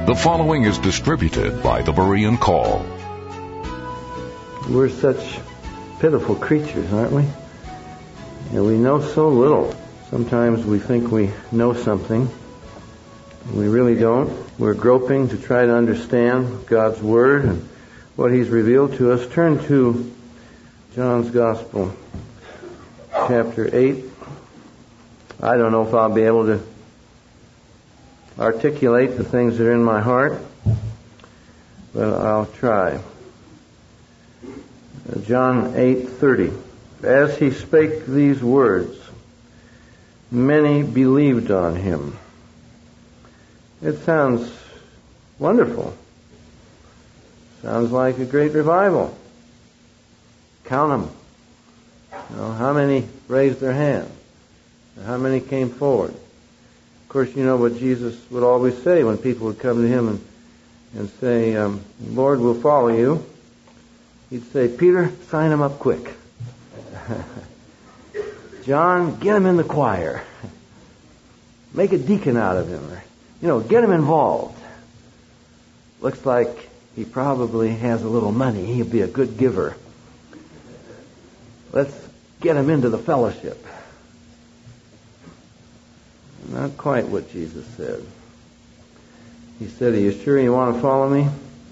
The following is distributed by the Berean Call. We're such pitiful creatures, aren't we? And we know so little. Sometimes we think we know something. We really don't. We're groping to try to understand God's Word and what He's revealed to us. Turn to John's Gospel, chapter 8. I don't know if I'll be able to articulate the things that are in my heart, but I'll try. John 8:30. As he spake these words, many believed on him. It sounds wonderful. Sounds like a great revival. Count them. How many raised their hand? How many came forward? Of course, you know what Jesus would always say when people would come to him and say, Lord, we'll follow you. He'd say, Peter, sign him up quick. John, get him in the choir. Make a deacon out of him. Get him involved. Looks like he probably has a little money. He'll be a good giver. Let's get him into the fellowship. Not quite what Jesus said. He said, are you sure you want to follow me?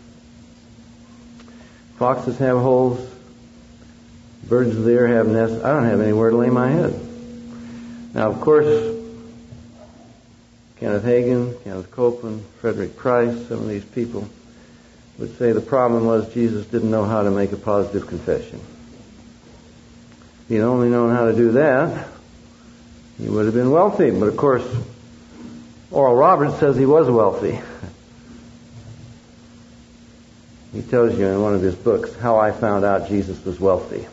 Foxes have holes. Birds of the air have nests. I don't have anywhere to lay my head. Now, of course, Kenneth Hagin, Kenneth Copeland, Frederick Price, some of these people would say the problem was Jesus didn't know how to make a positive confession. If he'd only known how to do that, he would have been wealthy. But of course, Oral Roberts says he was wealthy. He tells you in one of his books how I found out Jesus was wealthy.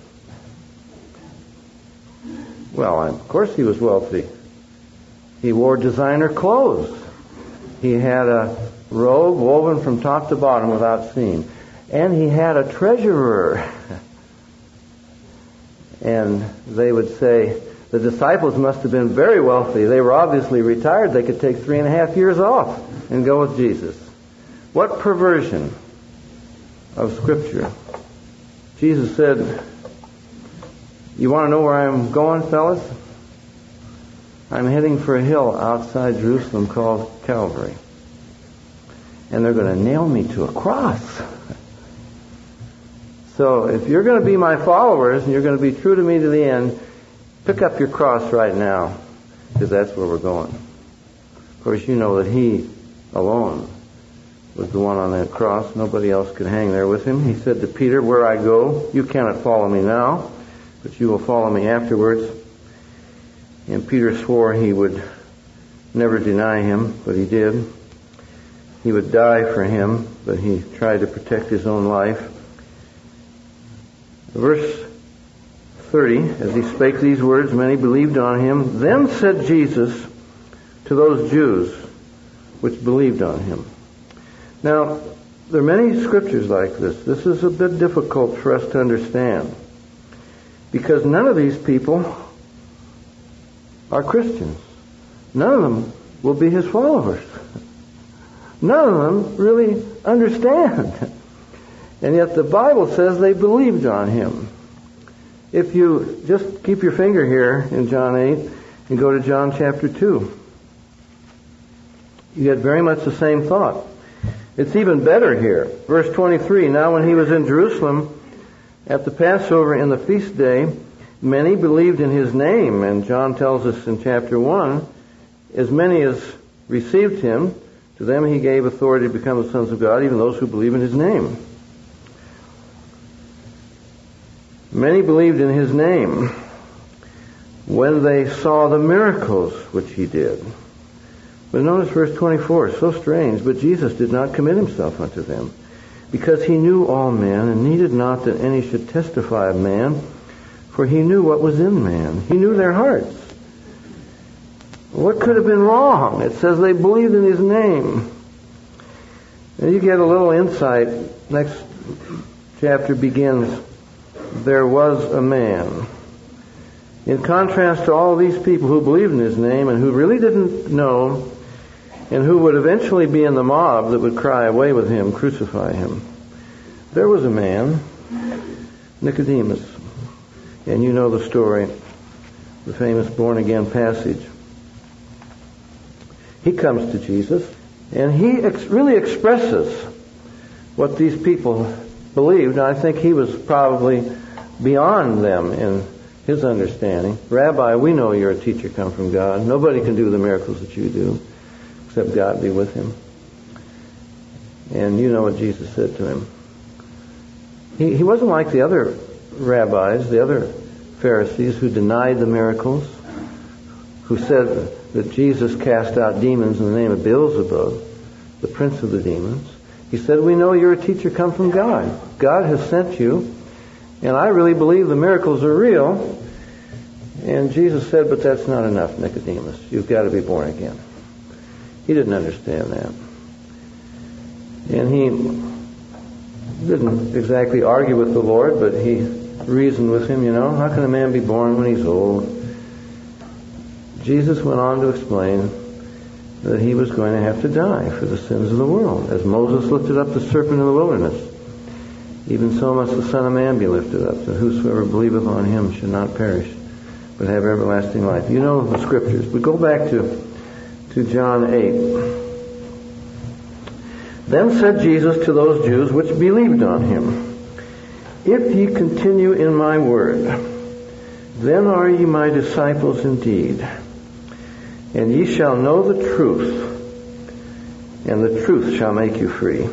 Well, of course he was wealthy. He wore designer clothes. He had a robe woven from top to bottom without seam. And he had a treasurer. And they would say, the disciples must have been very wealthy. They were obviously retired. They could take 3.5 years off and go with Jesus. What perversion of Scripture. Jesus said, you want to know where I'm going, fellas? I'm heading for a hill outside Jerusalem called Calvary. And they're going to nail me to a cross. So if you're going to be my followers and you're going to be true to me to the end, pick up your cross right now, because that's where we're going. Of course, you know that he alone was the one on that cross. Nobody else could hang there with him. He said to Peter, where I go, you cannot follow me now, but you will follow me afterwards. And Peter swore he would never deny him, but he did. He would die for him, but he tried to protect his own life. Verse 30, as he spake these words, many believed on him. Then said Jesus to those Jews which believed on him. Now, there are many scriptures like this. This is a bit difficult for us to understand, because none of these people are Christians. None of them will be his followers. None of them really understand. And yet the Bible says they believed on him. If you just keep your finger here in John 8 and go to John chapter 2, you get very much the same thought. It's even better here. Verse 23, now when he was in Jerusalem at the Passover in the feast day, many believed in his name. And John tells us in chapter 1, as many as received him, to them he gave authority to become the sons of God, even those who believe in his name. Many believed in his name when they saw the miracles which he did. But notice verse 24, so strange, but Jesus did not commit himself unto them, because he knew all men, and needed not that any should testify of man, for he knew what was in man. He knew their hearts. What could have been wrong? It says they believed in his name. And you get a little insight. Next chapter begins, there was a man. In contrast to all these people who believed in his name and who really didn't know and who would eventually be in the mob that would cry, "Away with him, crucify him." There was a man, Nicodemus, and you know the story, the famous born-again passage. He comes to Jesus, and he really expresses what these people believed. I think he was probably beyond them in his understanding. "Rabbi, we know you're a teacher come from God. Nobody can do the miracles that you do except God be with him." And you know what Jesus said to him. He wasn't like the other rabbis, the other Pharisees who denied the miracles, who said that Jesus cast out demons in the name of Beelzebub, the prince of the demons. He said, "We know you're a teacher come from God. God has sent you, and I really believe the miracles are real." And Jesus said, "But that's not enough, Nicodemus. You've got to be born again." He didn't understand that. And he didn't exactly argue with the Lord, but he reasoned with him, how can a man be born when he's old? Jesus went on to explain that he was going to have to die for the sins of the world. As Moses lifted up the serpent in the wilderness, even so must the Son of Man be lifted up, that whosoever believeth on him should not perish, but have everlasting life. You know the scriptures. But go back to John 8. "Then said Jesus to those Jews which believed on him, If ye continue in my word, then are ye my disciples indeed, and ye shall know the truth, and the truth shall make you free."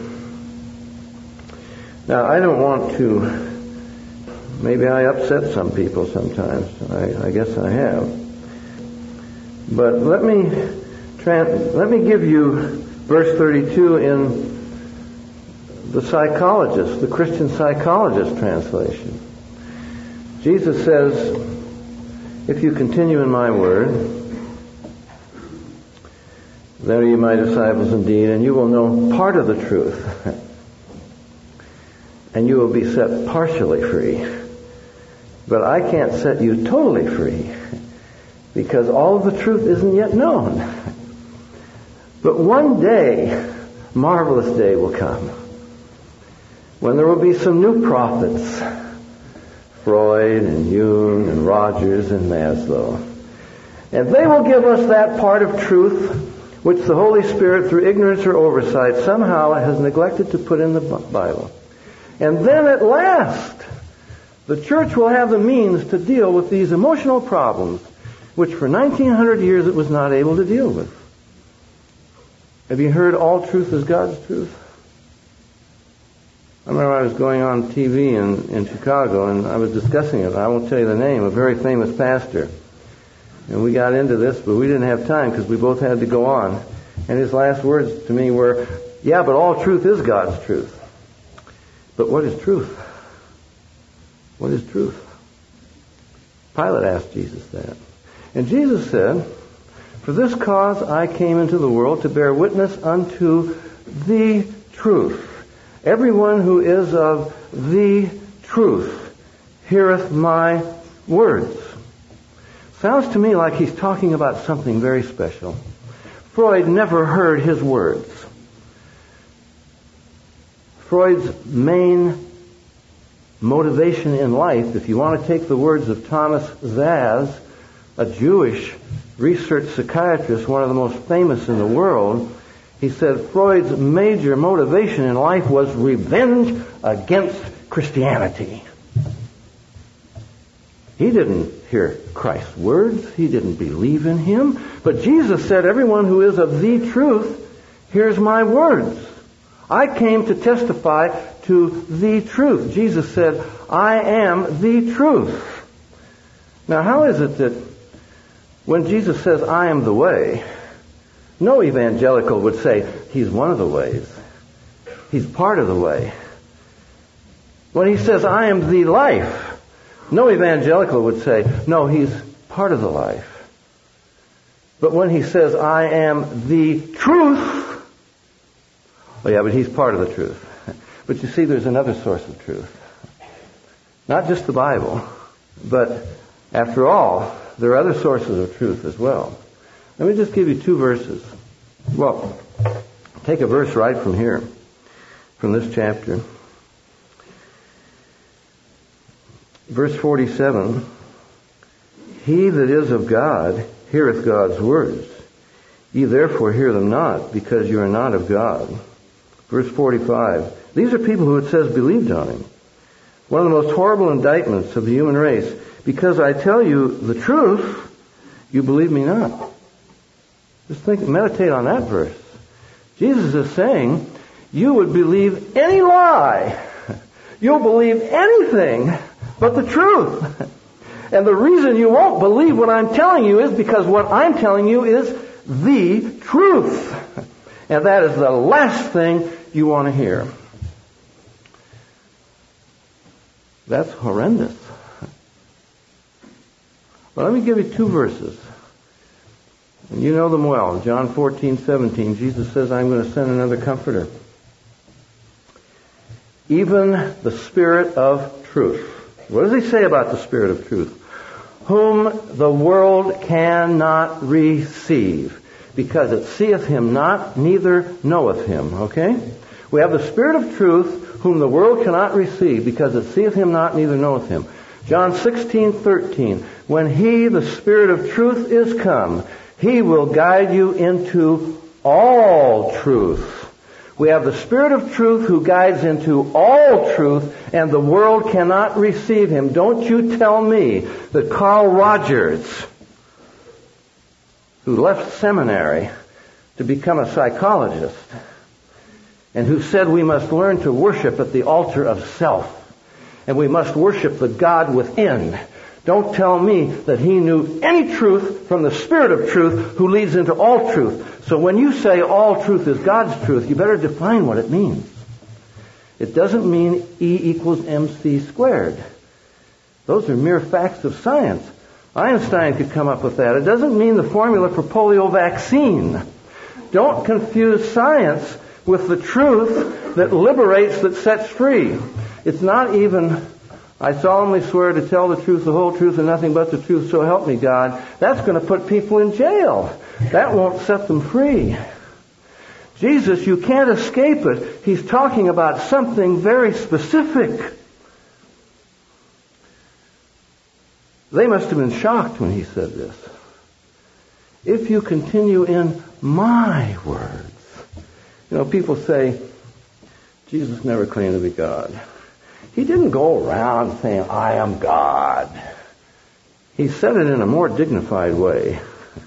Now, I don't want to, maybe I upset some people sometimes. I guess I have. But let me give you verse 32 in the Christian psychologist translation. Jesus says, "If you continue in my word, then are you my disciples indeed, and you will know part of the truth, and you will be set partially free. But I can't set you totally free, because all of the truth isn't yet known. But one day, marvelous day will come, when there will be some new prophets, Freud and Jung and Rogers and Maslow. And they will give us that part of truth which the Holy Spirit, through ignorance or oversight, somehow has neglected to put in the Bible. And then at last, the church will have the means to deal with these emotional problems, which for 1900 years it was not able to deal with." Have you heard all truth is God's truth? I remember I was going on TV in Chicago, and I was discussing it. I won't tell you the name, a very famous pastor. And we got into this, but we didn't have time because we both had to go on. And his last words to me were, "Yeah, but all truth is God's truth." But what is truth? What is truth? Pilate asked Jesus that. And Jesus said, "For this cause I came into the world, to bear witness unto the truth. Everyone who is of the truth heareth my words." Sounds to me like he's talking about something very special. Freud never heard his words. Freud's main motivation in life, if you want to take the words of Thomas Szasz, a Jewish research psychiatrist, one of the most famous in the world, he said Freud's major motivation in life was revenge against Christianity. He didn't hear Christ's words. He didn't believe in him. But Jesus said, "Everyone who is of the truth hears my words." I came to testify to the truth. Jesus said, "I am the truth." Now, how is it that when Jesus says, "I am the way," no evangelical would say, "He's one of the ways. He's part of the way." When he says, "I am the life," no evangelical would say, "No, he's part of the life." But when he says, "I am the truth," oh yeah, but he's part of the truth. But you see, there's another source of truth. Not just the Bible, but after all, there are other sources of truth as well. Let me just give you two verses. Well, take a verse right from here, from this chapter. Verse 47, he that is of God heareth God's words. Ye therefore hear them not, because you are not of God. Verse 45, these are people who it says believed on him. One of the most horrible indictments of the human race. Because I tell you the truth, you believe me not. Just meditate on that verse. Jesus is saying, you would believe any lie. You'll believe anything but the truth. And the reason you won't believe what I'm telling you is because what I'm telling you is the truth. And that is the last thing you want to hear. That's horrendous. Well, let me give you two verses. And you know them well. John 14:17, Jesus says, I'm going to send another comforter. Even the Spirit of truth. What does he say about the Spirit of truth? Whom the world cannot receive, because it seeth him not, neither knoweth him. Okay? We have the Spirit of truth, whom the world cannot receive, because it seeth him not, neither knoweth him. John 16:13, when he, the Spirit of truth, is come, he will guide you into all truth. We have the Spirit of truth who guides into all truth, and the world cannot receive him. Don't you tell me that Carl Rogers, who left seminary to become a psychologist, and who said we must learn to worship at the altar of self, and we must worship the God within. Don't tell me that he knew any truth from the Spirit of truth who leads into all truth. So when you say all truth is God's truth, you better define what it means. It doesn't mean E equals MC squared. Those are mere facts of science. Einstein could come up with that. It doesn't mean the formula for polio vaccine. Don't confuse science with the truth that liberates, that sets free. It's not even, I solemnly swear to tell the truth, the whole truth, and nothing but the truth, so help me God. That's going to put people in jail. That won't set them free. Jesus, you can't escape it. He's talking about something very specific. They must have been shocked when he said this. If you continue in my words. You know, people say, Jesus never claimed to be God. He didn't go around saying, I am God. He said it in a more dignified way.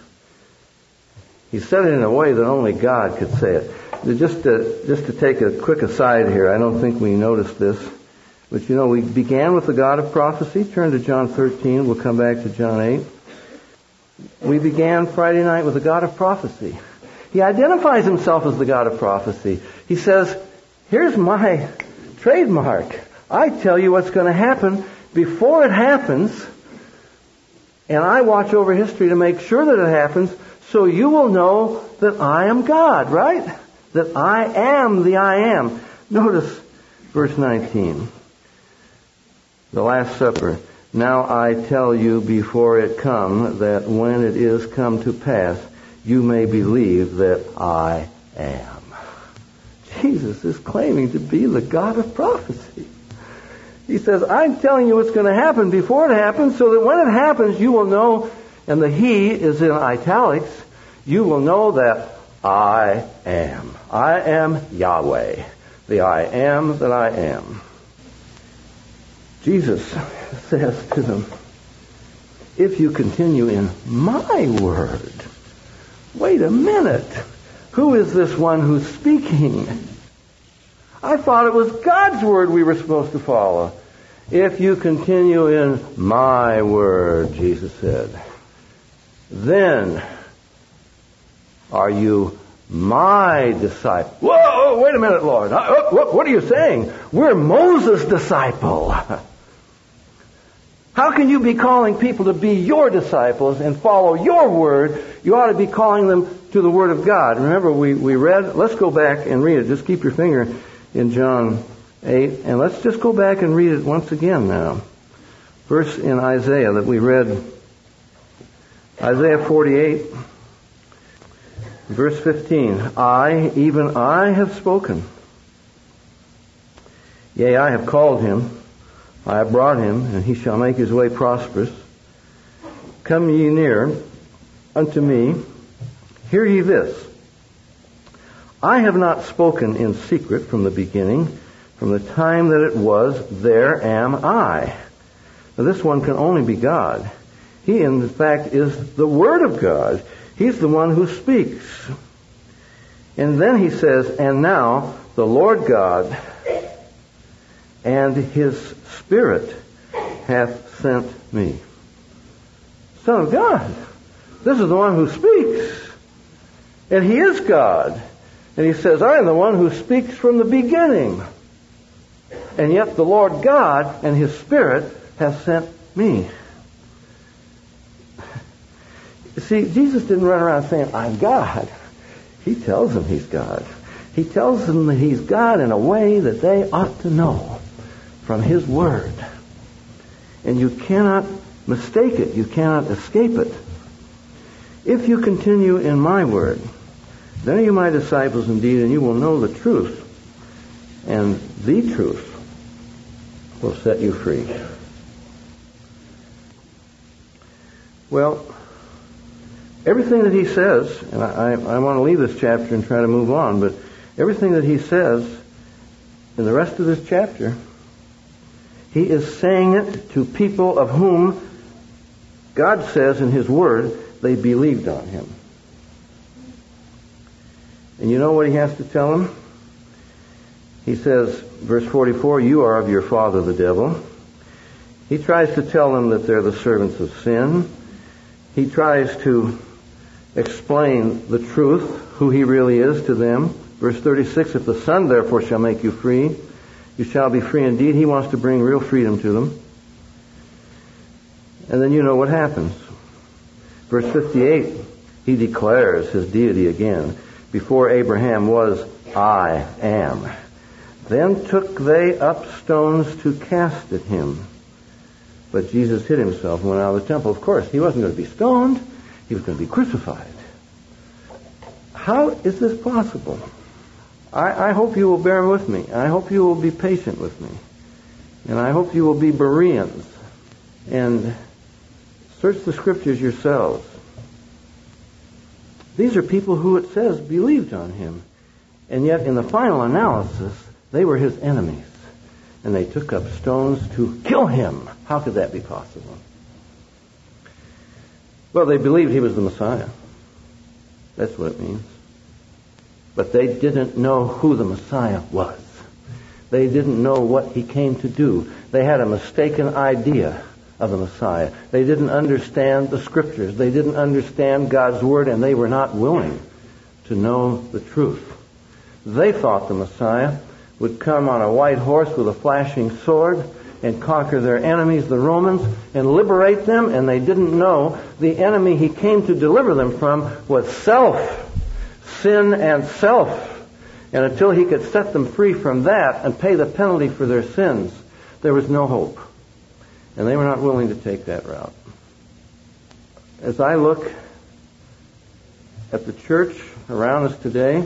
He said it in a way that only God could say it. Just to take a quick aside here, I don't think we noticed this, but you know, we began with the God of prophecy. Turn to John 13. We'll come back to John 8. We began Friday night with the God of prophecy. He identifies himself as the God of prophecy. He says, here's my trademark. I tell you what's going to happen before it happens, and I watch over history to make sure that it happens, so you will know that I am God, right? That I am the I am. Notice verse 19. The Last Supper. Now I tell you before it come, that when it is come to pass, you may believe that I am. Jesus is claiming to be the God of prophecy. He says, I'm telling you what's going to happen before it happens, so that when it happens, you will know, and the he is in italics, you will know that I am. I am Yahweh. The I am that I am. Jesus says to them, if you continue in my word. Wait a minute. Who is this one who's speaking? I thought it was God's word we were supposed to follow. If you continue in my word, Jesus said, then are you my disciple. Whoa, wait a minute, Lord. What are you saying? We're Moses' disciple. How can you be calling people to be your disciples and follow your word? You ought to be calling them to the word of God. Remember, we read, let's go back and read it. Just keep your finger in John 8, and let's just go back and read it once again now. Verse in Isaiah that we read, Isaiah 48, Verse 15, I, even I, have spoken. Yea, I have called him, I have brought him, and he shall make his way prosperous. Come ye near unto me, hear ye this. I have not spoken in secret from the beginning, from the time that it was, there am I. Now this one can only be God. He, in fact, is the Word of God. He's the one who speaks. And then he says, and now the Lord God and his Spirit hath sent me. Son of God. This is the one who speaks. And he is God. And he says, I am the one who speaks from the beginning. And yet the Lord God and his Spirit hath sent me. See, Jesus didn't run around saying, I'm God. He tells them he's God. He tells them that he's God in a way that they ought to know from his Word. And you cannot mistake it. You cannot escape it. If you continue in my Word, then are you my disciples indeed, and you will know the truth. And the truth will set you free. Well, everything that he says, and I want to leave this chapter and try to move on, but everything that he says in the rest of this chapter, he is saying it to people of whom God says in his Word they believed on him. And you know what he has to tell them? He says, verse 44, you are of your father the devil. He tries to tell them that they're the servants of sin. He tries to explain the truth, who he really is to them. Verse 36, if the Son therefore shall make you free, you shall be free indeed. He wants to bring real freedom to them. And then you know what happens. Verse 58, he declares his deity again. Before Abraham was, I am. Then took they up stones to cast at him. But Jesus hid himself and went out of the temple. Of course, he wasn't going to be stoned. He was going to be crucified. How is this possible? I hope you will bear with me. I hope you will be patient with me. And I hope you will be Bereans and search the Scriptures yourselves. These are people who, it says, believed on him. And yet, in the final analysis, they were his enemies. And they took up stones to kill him. How could that be possible? Well, they believed he was the Messiah. That's what it means. But they didn't know who the Messiah was. They didn't know what he came to do. They had a mistaken idea of the Messiah. They didn't understand the Scriptures. They didn't understand God's Word, and they were not willing to know the truth. They thought the Messiah would come on a white horse with a flashing sword and conquer their enemies, the Romans, and liberate them, and they didn't know the enemy he came to deliver them from was self, sin and self. And until he could set them free from that and pay the penalty for their sins, there was no hope. And they were not willing to take that route. As I look at the church around us today,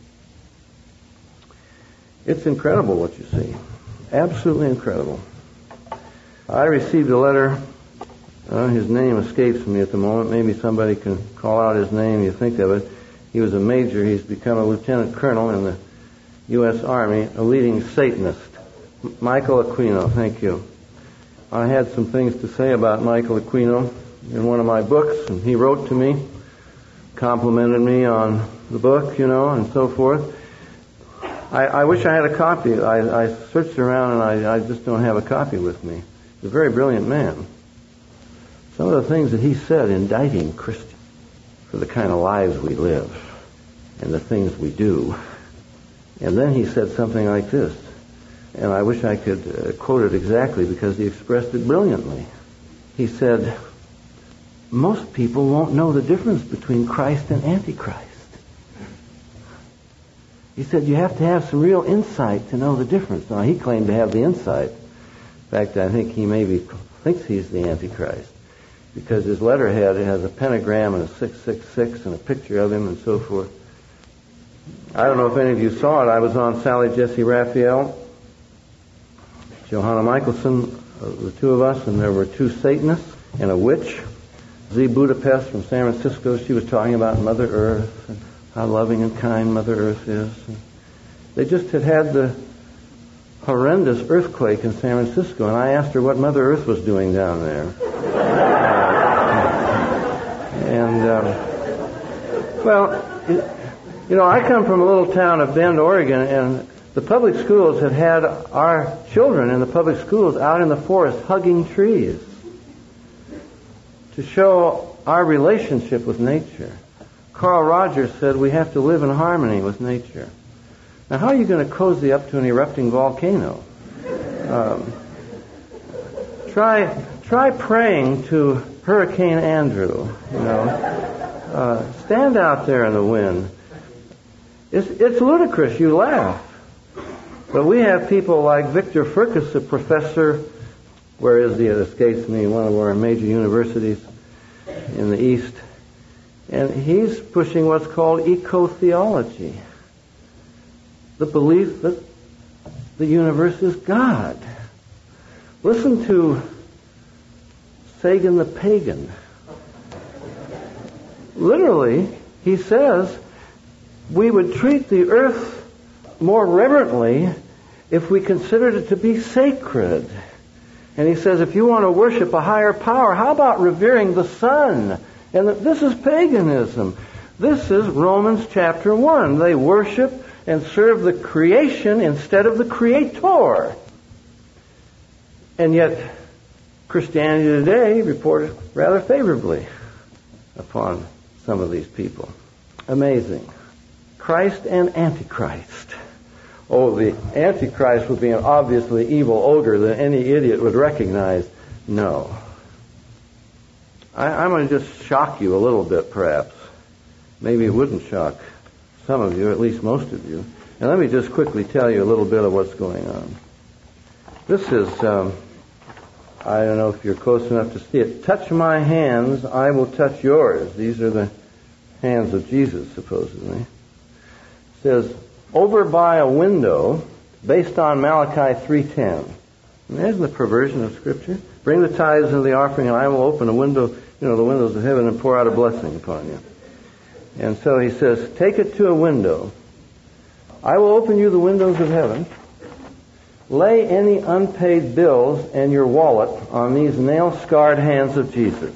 it's incredible what you see. Absolutely incredible. I received a letter. His name escapes me at the moment. Maybe somebody can call out his name. You think of it. He was a major. He's become a lieutenant colonel in the U.S. Army, a leading Satanist. Michael Aquino. Thank you. I had some things to say about Michael Aquino in one of my books, and he wrote to me, complimented me on the book, and so forth. I wish I had a copy. I searched around, and I just don't have a copy with me. He's a very brilliant man. Some of the things that he said indicting Christians for the kind of lives we live and the things we do. And then he said something like this, and I wish I could quote it exactly because he expressed it brilliantly. He said, most people won't know the difference between Christ and Antichrist. He said you have to have some real insight to know the difference. Now, he claimed to have the insight. In fact, I think he maybe thinks he's the Antichrist. because his letterhead has a pentagram and a 666 and a picture of him and so forth. I don't know if any of you saw it. I was on Sally Jesse Raphael, Johanna Michelson, the two of us, and there were two Satanists and a witch. Z. Budapest from San Francisco, she was talking about Mother Earth and how loving and kind Mother Earth is. They just had the horrendous earthquake in San Francisco, and I asked her what Mother Earth was doing down there. I come from a little town of Bend, Oregon, and the public schools had our children in the public schools out in the forest hugging trees to show our relationship with nature. Carl Rogers said we have to live in harmony with nature. Now, how are you going to cozy up to an erupting volcano? Try praying to Hurricane Andrew. Stand out there in the wind. It's ludicrous. You laugh, but we have people like Victor Furcus, a professor. Where is he? It escapes me. One of our major universities in the East, and he's pushing what's called eco-theology. The belief that the universe is God. Listen to Sagan the Pagan. Literally, he says we would treat the earth more reverently if we considered it to be sacred. And he says if you want to worship a higher power, how about revering the sun? And this is paganism. This is Romans chapter 1. They worship and serve the creation instead of the creator. And yet, Christianity today reported rather favorably upon some of these people. Amazing. Christ and Antichrist. Oh, the Antichrist would be an obviously evil ogre that any idiot would recognize. No. I'm going to just shock you a little bit, perhaps. Maybe it wouldn't shock some of you, at least most of you. And let me just quickly tell you a little bit of what's going on. This is, I don't know if you're close enough to see it. Touch my hands, I will touch yours. These are the hands of Jesus, supposedly. It says, over by a window, based on Malachi 3:10. Imagine the perversion of Scripture. Bring the tithes and the offering, and I will open a window, the windows of heaven, and pour out a blessing upon you. And so he says, take it to a window. I will open you the windows of heaven. Lay any unpaid bills and your wallet on these nail-scarred hands of Jesus.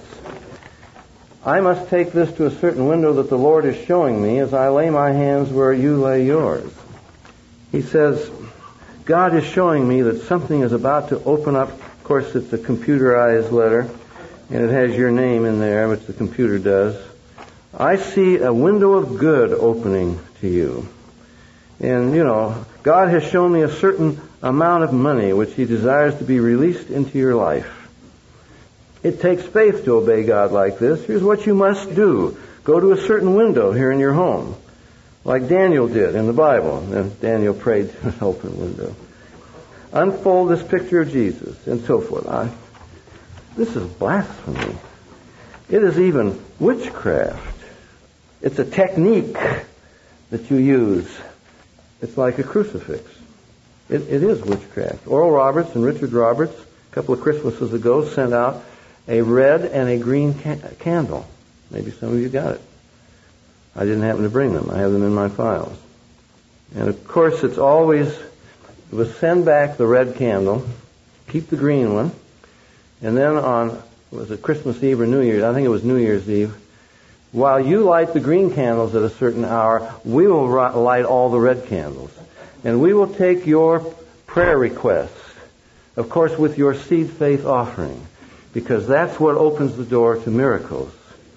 I must take this to a certain window that the Lord is showing me as I lay my hands where you lay yours. He says, God is showing me that something is about to open up. Of course, it's a computerized letter, and it has your name in there, which the computer does. I see a window of good opening to you. And, God has shown me a certain amount of money which He desires to be released into your life. It takes faith to obey God like this. Here's what you must do. Go to a certain window here in your home, like Daniel did in the Bible. And Daniel prayed to an open window. Unfold this picture of Jesus, and so forth. This is blasphemy. It is even witchcraft. It's a technique that you use. It's like a crucifix. It is witchcraft. Oral Roberts and Richard Roberts, a couple of Christmases ago, sent out a red and a green candle. Maybe some of you got it. I didn't happen to bring them. I have them in my files. And of course, it was send back the red candle, keep the green one, and then was it Christmas Eve or New Year's? I think it was New Year's Eve. While you light the green candles at a certain hour, we will light all the red candles. And we will take your prayer requests, of course, with your seed faith offering, because that's what opens the door to miracles.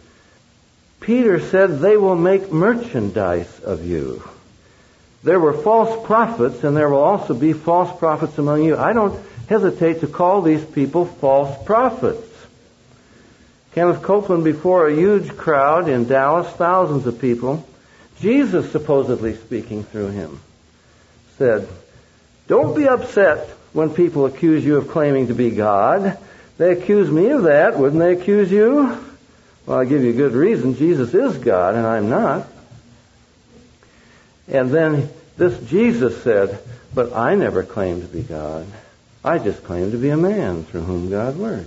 Peter said they will make merchandise of you. There were false prophets, and there will also be false prophets among you. I don't hesitate to call these people false prophets. Kenneth Copeland, before a huge crowd in Dallas, thousands of people, Jesus supposedly speaking through him, said, don't be upset when people accuse you of claiming to be God. They accuse me of that. Wouldn't they accuse you? Well, I'll give you a good reason. Jesus is God, and I'm not. And then this Jesus said, but I never claimed to be God. I just claimed to be a man through whom God worked.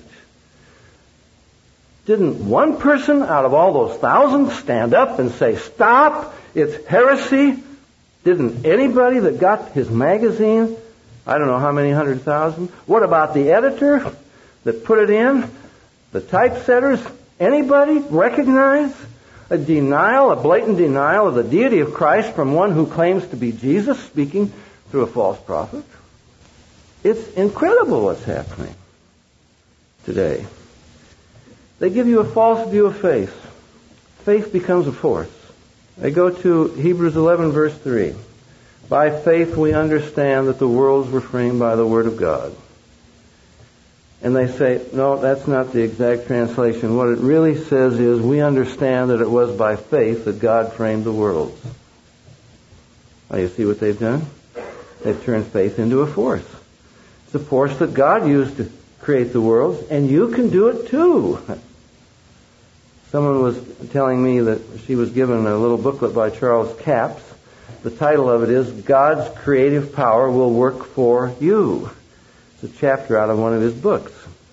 Didn't one person out of all those thousands stand up and say, stop, it's heresy? Didn't anybody that got his magazine, I don't know how many 100,000, what about the editor that put it in? The typesetters? Anybody recognize a denial, a blatant denial of the deity of Christ from one who claims to be Jesus speaking through a false prophet? It's incredible what's happening today. They give you a false view of faith. Faith becomes a force. They go to Hebrews 11, verse 3. By faith we understand that the worlds were framed by the Word of God. And they say, no, that's not the exact translation. What it really says is, we understand that it was by faith that God framed the worlds. Now you see what they've done? They've turned faith into a force. It's a force that God used to create the worlds, and you can do it too. Someone was telling me that she was given a little booklet by Charles Capps. The title of it is, God's Creative Power Will Work for You. It's a chapter out of one of his books.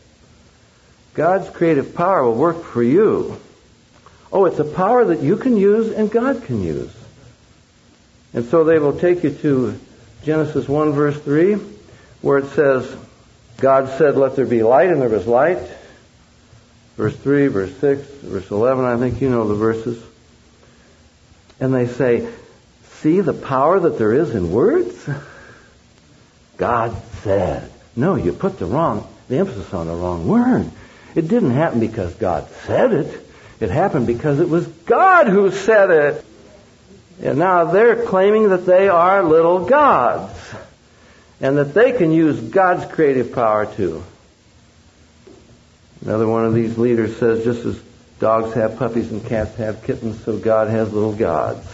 God's creative power will work for you. Oh, it's a power that you can use and God can use. And so they will take you to Genesis 1, verse 3, where it says, God said, let there be light, and there was light. Verse 3, verse 6, verse 11, I think you know the verses. And they say, see the power that there is in words? God said. No, you put the emphasis on the wrong word. It didn't happen because God said it. It happened because it was God who said it. And now they're claiming that they are little gods, and that they can use God's creative power too. Another one of these leaders says, just as dogs have puppies and cats have kittens, so God has little gods.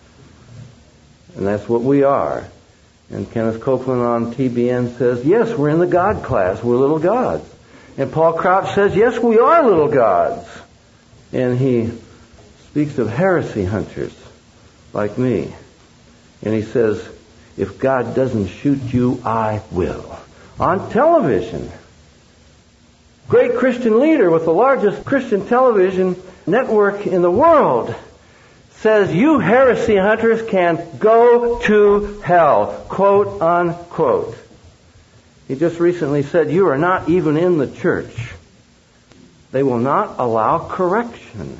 And that's what we are. And Kenneth Copeland on TBN says, yes, we're in the God class. We're little gods. And Paul Crouch says, yes, we are little gods. And he speaks of heresy hunters like me. And he says, if God doesn't shoot you, I will. On television. Great Christian leader with the largest Christian television network in the world says, you heresy hunters can go to hell, quote unquote. He just recently said, you are not even in the church. They will not allow correction.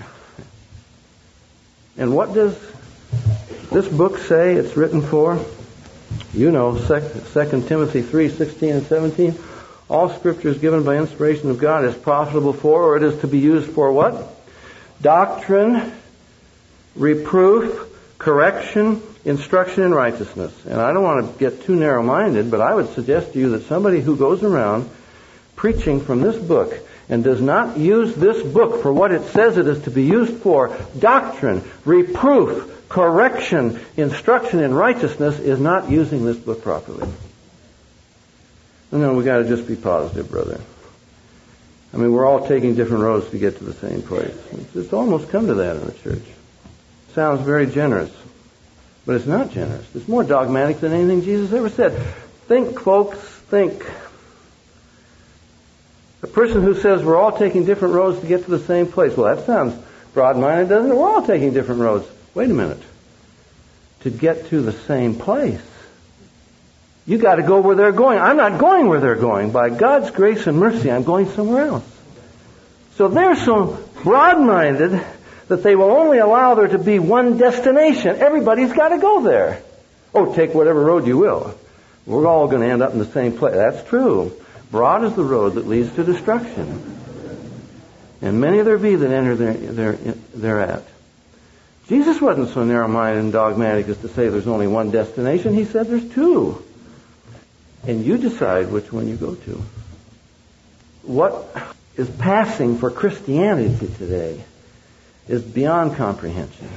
And what does this book say it's written for? You know, 2 Timothy 3, 16 and 17. All Scripture is given by inspiration of God, is profitable for, or it is to be used for what? Doctrine, reproof, correction, instruction in righteousness. And I don't want to get too narrow-minded, but I would suggest to you that somebody who goes around preaching from this book and does not use this book for what it says it is to be used for, doctrine, reproof, correction, instruction in righteousness, is not using this book properly. No, we got to just be positive, brother. I mean, we're all taking different roads to get to the same place. It's almost come to that in the church. Sounds very generous, but it's not generous. It's more dogmatic than anything Jesus ever said. Think, folks, think. A person who says we're all taking different roads to get to the same place. Well, that sounds broad-minded, doesn't it? We're all taking different roads. Wait a minute. To get to the same place, you got to go where they're going. I'm not going where they're going. By God's grace and mercy, I'm going somewhere else. So they're so broad-minded that they will only allow there to be one destination. Everybody's got to go there. Oh, take whatever road you will. We're all going to end up in the same place. That's true. Broad is the road that leads to destruction. And many there be that enter thereat. Jesus wasn't so narrow-minded and dogmatic as to say there's only one destination. He said there's two. And you decide which one you go to. What is passing for Christianity today is beyond comprehension.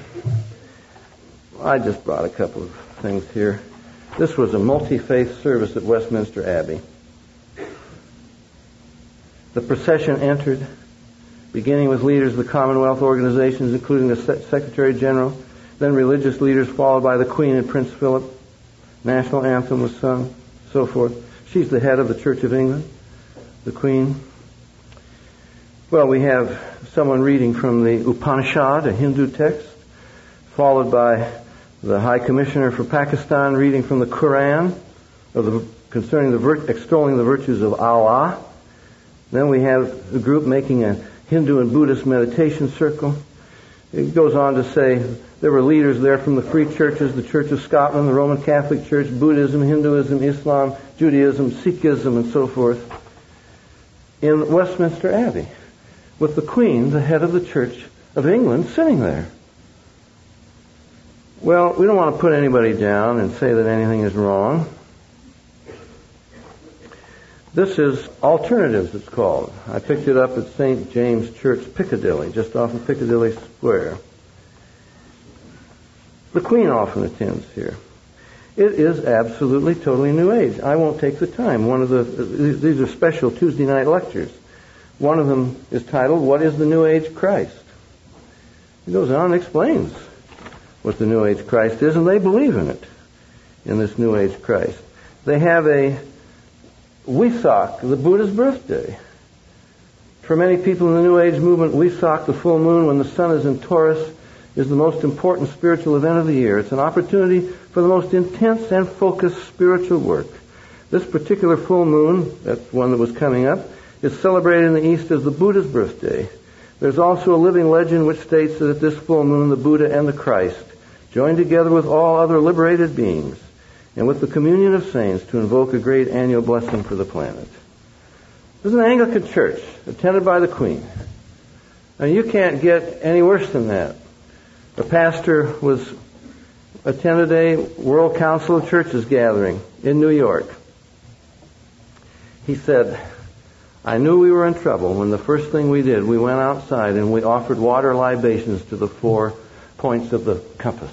I just brought a couple of things here. This was a multi-faith service at Westminster Abbey. The procession entered, beginning with leaders of the Commonwealth organizations, including the Secretary General, then religious leaders, followed by the Queen and Prince Philip. National anthem was sung, so forth. She's the head of the Church of England, the Queen. Well, we have someone reading from the Upanishad, a Hindu text, followed by the High Commissioner for Pakistan reading from the Quran concerning extolling the virtues of Allah. Then we have the group making a Hindu and Buddhist meditation circle. It goes on to say there were leaders there from the free churches, the Church of Scotland, the Roman Catholic Church, Buddhism, Hinduism, Islam, Judaism, Sikhism, and so forth, in Westminster Abbey, with the Queen, the head of the Church of England, sitting there. Well, we don't want to put anybody down and say that anything is wrong. This is Alternatives, it's called. I picked it up at St. James Church, Piccadilly, just off of Piccadilly Square. The Queen often attends here. It is absolutely, totally New Age. I won't take the time. These are special Tuesday night lectures. One of them is titled, What is the New Age Christ? He goes on and explains what the New Age Christ is, and they believe in it, in this New Age Christ. They have a Wesak, the Buddha's birthday. For many people in the New Age movement, Wesak, the full moon when the sun is in Taurus, is the most important spiritual event of the year. It's an opportunity for the most intense and focused spiritual work. This particular full moon, that's one that was coming up, is celebrated in the East as the Buddha's birthday. There's also a living legend which states that at this full moon, the Buddha and the Christ join together with all other liberated beings and with the communion of saints to invoke a great annual blessing for the planet. This is an Anglican church attended by the Queen. Now, you can't get any worse than that. The pastor attended a World Council of Churches gathering in New York. He said, I knew we were in trouble when the first thing we did, we went outside and we offered water libations to the 4 points of the compass.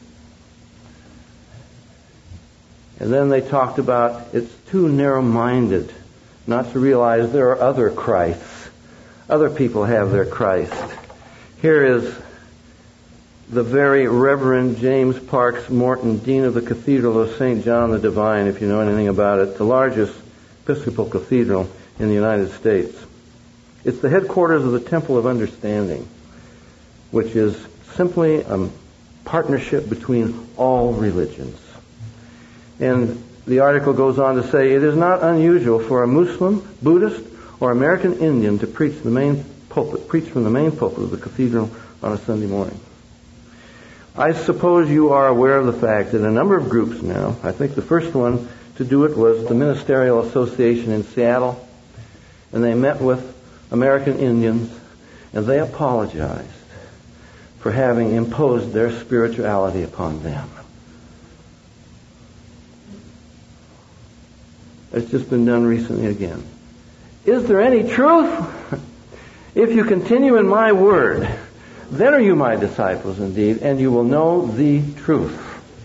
And then they talked about it's too narrow-minded not to realize there are other Christs. Other people have their Christ. Here is the very Reverend James Parks Morton, Dean of the Cathedral of St. John the Divine, if you know anything about it, the largest Episcopal cathedral in the United States. It's the headquarters of the Temple of Understanding, which is simply a partnership between all religions. And the article goes on to say, it is not unusual for a Muslim, Buddhist, or American Indian to preach from the main pulpit of the cathedral on a Sunday morning. I suppose you are aware of the fact that a number of groups now, I think the first one to do it was the Ministerial Association in Seattle, and they met with American Indians, and they apologized for having imposed their spirituality upon them. It's just been done recently again. Is there any truth? If you continue in my word, then are you my disciples indeed, and you will know the truth.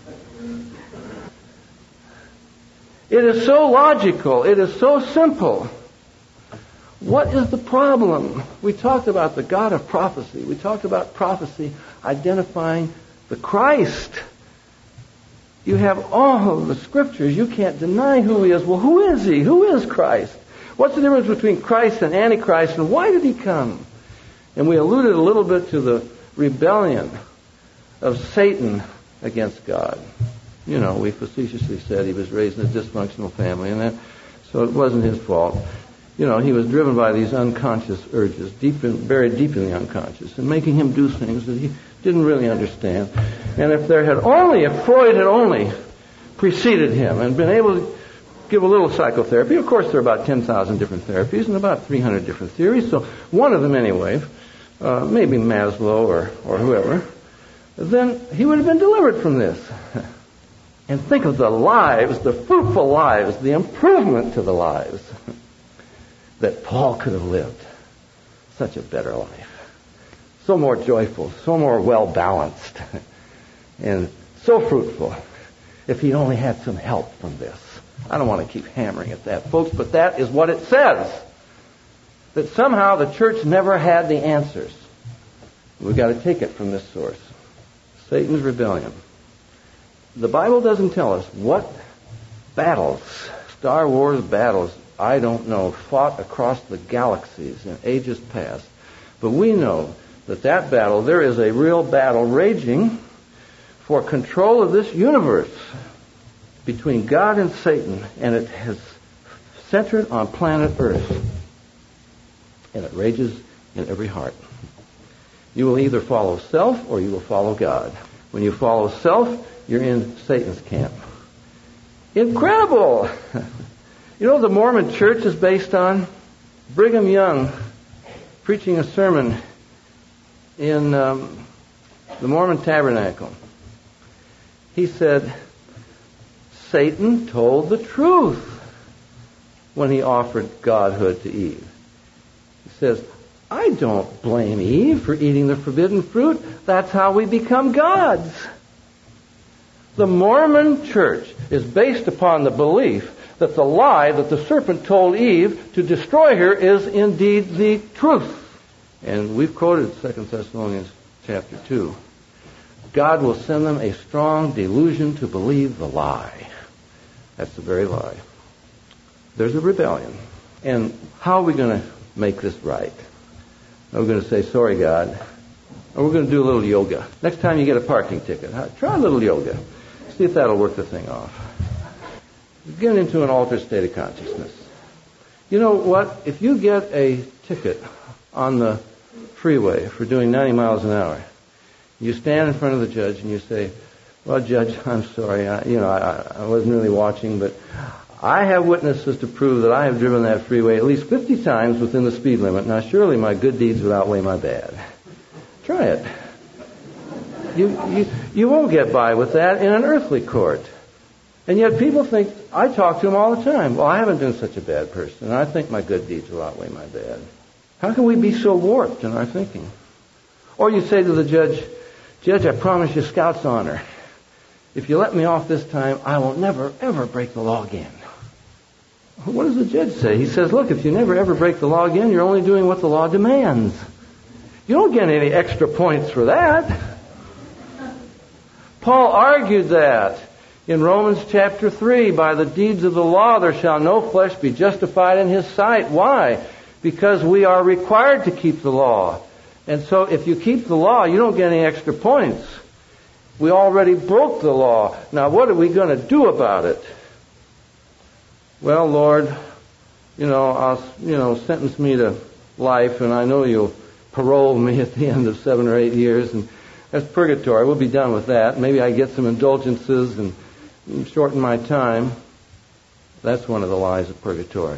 It is so logical. It is so simple. What is the problem? We talked about the God of prophecy. We talked about prophecy identifying the Christ. You have all of the scriptures. You can't deny who he is. Well, who is he? Who is Christ? What's the difference between Christ and Antichrist, and why did he come? And we alluded a little bit to the rebellion of Satan against God. You know, we facetiously said he was raised in a dysfunctional family, and so it wasn't his fault. You know, he was driven by these unconscious urges, buried deep in the unconscious, and making him do things that he didn't really understand. And if Freud had only preceded him and been able to give a little psychotherapy, of course there are about 10,000 different therapies and about 300 different theories, so one of them anyway, maybe Maslow or whoever, then he would have been delivered from this. And think of the lives, the fruitful lives, the improvement to the lives that Paul could have lived. Such a better life. So more joyful, so more well-balanced, and so fruitful if he'd only had some help from this. I don't want to keep hammering at that, folks, but that is what it says. that somehow the church never had the answers. We've got to take it from this source. Satan's rebellion. The Bible doesn't tell us what battles, Star Wars battles, I don't know, fought across the galaxies in ages past. But we know that battle, there is a real battle raging for control of this universe between God and Satan, and it has centered on planet Earth. And it rages in every heart. You will either follow self or you will follow God. When you follow self, you're in Satan's camp. Incredible! You know what the Mormon Church is based on? Brigham Young preaching a sermon in the Mormon Tabernacle. He said, Satan told the truth when he offered godhood to Eve. He says, I don't blame Eve for eating the forbidden fruit. That's how we become gods. The Mormon Church is based upon the belief that the lie that the serpent told Eve to destroy her is indeed the truth. And we've quoted 2 Thessalonians chapter 2. God will send them a strong delusion to believe the lie. That's the very lie. There's a rebellion. And how are we going to make this right? Are we going to say, sorry, God? Or we're going to do a little yoga? Next time you get a parking ticket, try a little yoga. See if that'll work the thing off. Get into an altered state of consciousness. You know what? If you get a ticket on the freeway for doing 90 miles an hour, you stand in front of the judge and you say, well, Judge, I'm sorry. I wasn't really watching, but I have witnesses to prove that I have driven that freeway at least 50 times within the speed limit. Now, surely my good deeds would outweigh my bad. Try it. You won't get by with that in an earthly court. And yet people think, I talk to them all the time. Well, I haven't been such a bad person, and I think my good deeds will outweigh my bad. How can we be so warped in our thinking? Or you say to the judge, Judge, I promise you Scout's honor. If you let me off this time, I will never, ever break the law again. What does the judge say? He says, look, if you never, ever break the law again, you're only doing what the law demands. You don't get any extra points for that. Paul argued that in Romans chapter 3, by the deeds of the law there shall no flesh be justified in his sight. Why? Because we are required to keep the law. And so if you keep the law, you don't get any extra points. We already broke the law. Now what are we going to do about it? Well, Lord, sentence me to life, and I know you'll parole me at the end of 7 or 8 years, and that's purgatory. We'll be done with that. Maybe I get some indulgences and shorten my time. That's one of the lies of purgatory.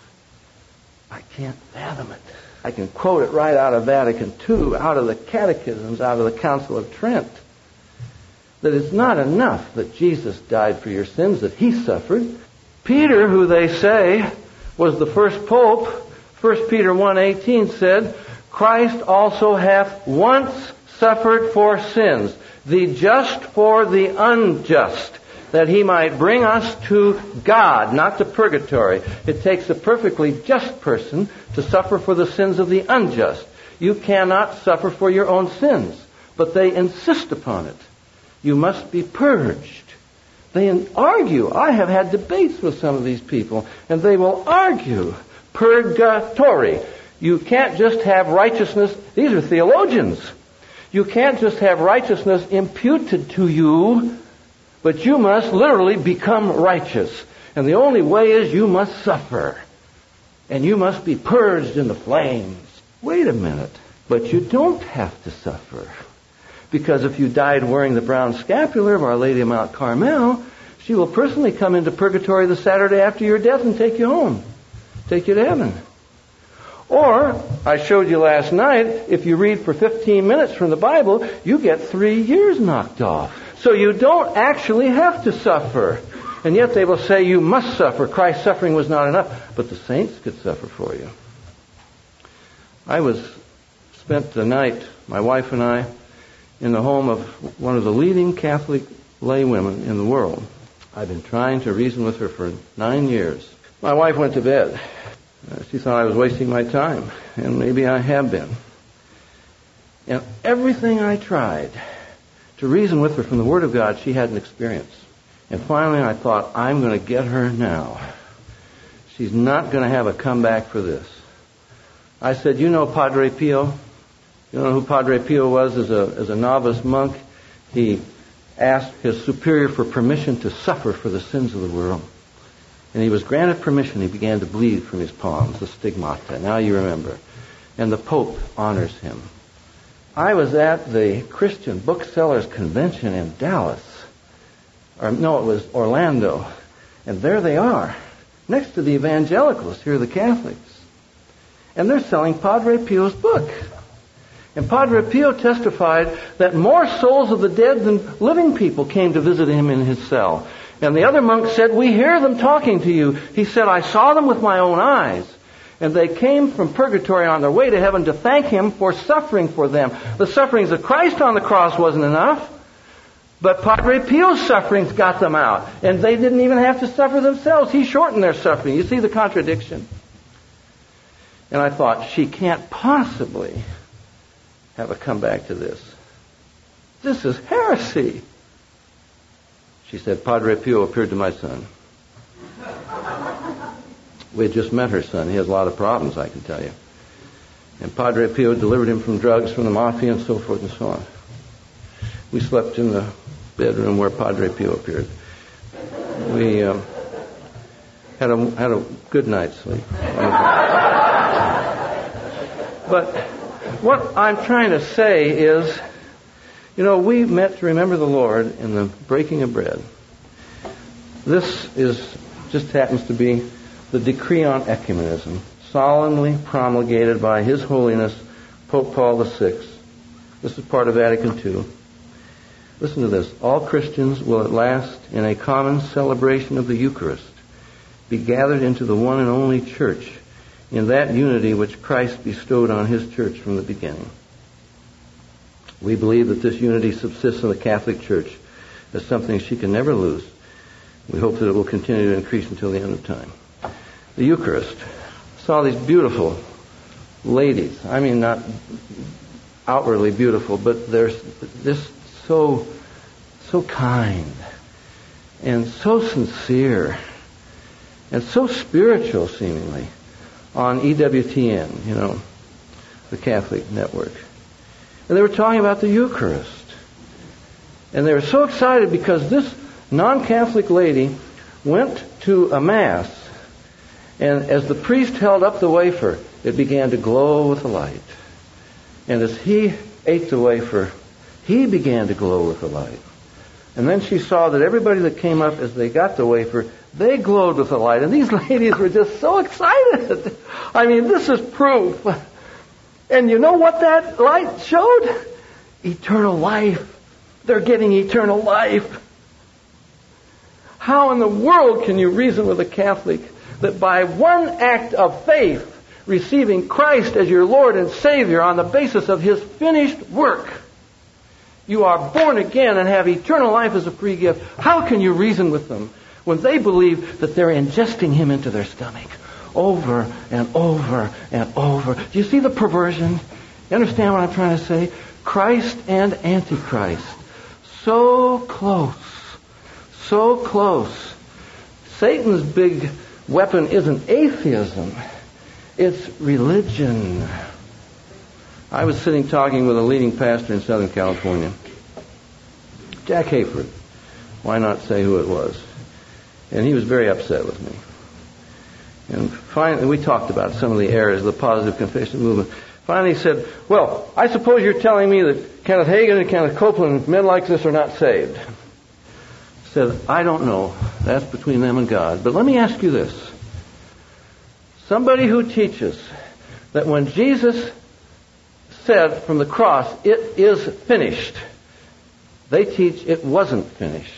I can't fathom it. I can quote it right out of Vatican II, out of the catechisms, out of the Council of Trent, that it's not enough that Jesus died for your sins, that he suffered. Peter, who they say was the first pope, 1 Peter 1:18 said, Christ also hath once suffered for sins, the just for the unjust, that he might bring us to God, not to purgatory. It takes a perfectly just person to suffer for the sins of the unjust. You cannot suffer for your own sins, but they insist upon it. You must be purged. They argue. I have had debates with some of these people, and they will argue. Purgatory. You can't just have righteousness. These are theologians. You can't just have righteousness imputed to you, but you must literally become righteous. And the only way is you must suffer. And you must be purged in the flames. Wait a minute. But you don't have to suffer. Because if you died wearing the brown scapular of Our Lady of Mount Carmel, she will personally come into purgatory the Saturday after your death and take you home. Take you to heaven. Or, I showed you last night, if you read for 15 minutes from the Bible, you get 3 years knocked off. So you don't actually have to suffer. And yet they will say you must suffer. Christ's suffering was not enough. But the saints could suffer for you. I spent the night, my wife and I, in the home of one of the leading Catholic lay women in the world. I've been trying to reason with her for 9 years. My wife went to bed. She thought I was wasting my time, and maybe I have been. And everything I tried to reason with her from the Word of God, she hadn't experienced. And finally I thought, I'm going to get her now. She's not going to have a comeback for this. I said, you know Padre Pio? You know who Padre Pio was as a novice monk? He asked his superior for permission to suffer for the sins of the world. And he was granted permission. He began to bleed from his palms, the stigmata. Now you remember. And the Pope honors him. I was at the Christian Booksellers Convention in Dallas. It was Orlando. And there they are, next to the evangelicals. Here are the Catholics. And they're selling Padre Pio's book. And Padre Pio testified that more souls of the dead than living people came to visit him in his cell. And the other monk said, we hear them talking to you. He said, I saw them with my own eyes. And they came from purgatory on their way to heaven to thank him for suffering for them. The sufferings of Christ on the cross wasn't enough. But Padre Pio's sufferings got them out. And they didn't even have to suffer themselves. He shortened their suffering. You see the contradiction? And I thought, she can't possibly have a comeback to this. This is heresy. She said, Padre Pio appeared to my son. We had just met her son. He has a lot of problems, I can tell you. And Padre Pio delivered him from drugs, from the mafia, and so forth and so on. We slept in the bedroom where Padre Pio appeared. We had a good night's sleep. But what I'm trying to say is, we met to remember the Lord in the breaking of bread. This just happens to be the decree on ecumenism, solemnly promulgated by His Holiness Pope Paul VI. This is part of Vatican II. Listen to this. All Christians will at last, in a common celebration of the Eucharist, be gathered into the one and only Church, in that unity which Christ bestowed on His Church from the beginning. We believe that this unity subsists in the Catholic Church as something she can never lose. We hope that it will continue to increase until the end of time. The Eucharist. I saw these beautiful ladies. I mean, not outwardly beautiful, but they're just so kind and so sincere and so spiritual, seemingly, on EWTN, the Catholic network. And they were talking about the Eucharist. And they were so excited because this non-Catholic lady went to a Mass, and as the priest held up the wafer, it began to glow with the light. And as he ate the wafer, he began to glow with the light. And then she saw that everybody that came up as they got the wafer, they glowed with the light. And these ladies were just so excited. I mean, this is proof. And you know what that light showed? Eternal life. They're getting eternal life. How in the world can you reason with a Catholic that by one act of faith, receiving Christ as your Lord and Savior on the basis of His finished work, you are born again and have eternal life as a free gift? How can you reason with them when they believe that they're ingesting Him into their stomach over and over and over? Do you see the perversion? You understand what I'm trying to say? Christ and Antichrist. So close. So close. Satan's big weapon isn't atheism. It's religion. I was sitting talking with a leading pastor in Southern California, Jack Hayford. Why not say who it was? And he was very upset with me. And finally, we talked about some of the errors of the positive confession movement. Finally he said, well, I suppose you're telling me that Kenneth Hagin and Kenneth Copeland and men like this are not saved. I said, I don't know. That's between them and God. But let me ask you this. Somebody who teaches that when Jesus said from the cross, it is finished, they teach it wasn't finished.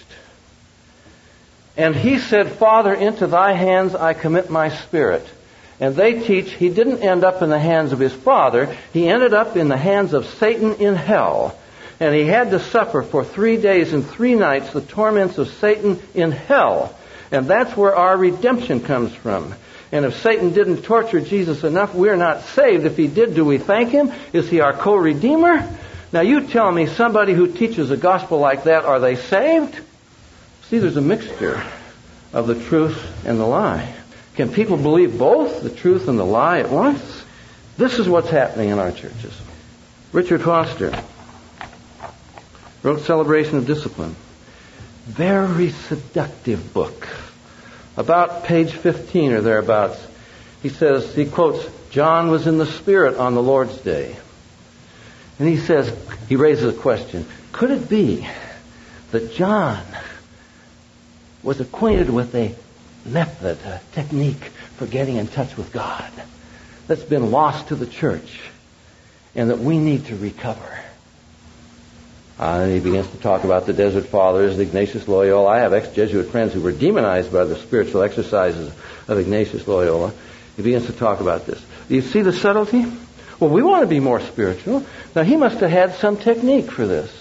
And He said, Father, into Thy hands I commit my spirit. And they teach He didn't end up in the hands of His Father. He ended up in the hands of Satan in hell. And He had to suffer for 3 days and 3 nights the torments of Satan in hell. And that's where our redemption comes from. And if Satan didn't torture Jesus enough, we're not saved. If he did, do we thank him? Is he our co-redeemer? Now you tell me, somebody who teaches a gospel like that, are they saved? See, there's a mixture of the truth and the lie. Can people believe both the truth and the lie at once? This is what's happening in our churches. Richard Foster wrote Celebration of Discipline. Very seductive book. About page 15 or thereabouts, he quotes, John was in the Spirit on the Lord's Day. And he raises a question. Could it be that John was acquainted with a method, a technique for getting in touch with God that's been lost to the church and that we need to recover? And he begins to talk about the Desert Fathers, Ignatius Loyola. I have ex-Jesuit friends who were demonized by the spiritual exercises of Ignatius Loyola. He begins to talk about this. Do you see the subtlety? Well, we want to be more spiritual. Now, he must have had some technique for this.